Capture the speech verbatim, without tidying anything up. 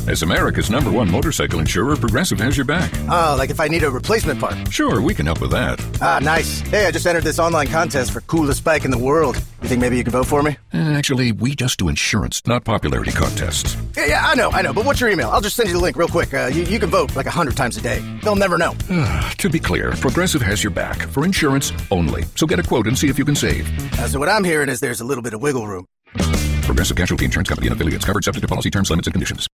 As America's number one motorcycle insurer, Progressive has your back. Oh, like if I need a replacement part? Sure, we can help with that. Ah, nice. Hey, I just entered this online contest for coolest bike in the world. You think maybe you can vote for me? Uh, actually, we just do insurance, not popularity contests. Yeah, yeah, I know, I know. But what's your email? I'll just send you the link real quick. Uh, you, you can vote like a hundred times a day. They'll never know. To be clear, Progressive has your back for insurance only. So get a quote and see if you can save. Uh, so what I'm hearing is there's a little bit of wiggle room. Progressive Casualty Insurance Company and affiliates covered subject to policy terms, limits, and conditions.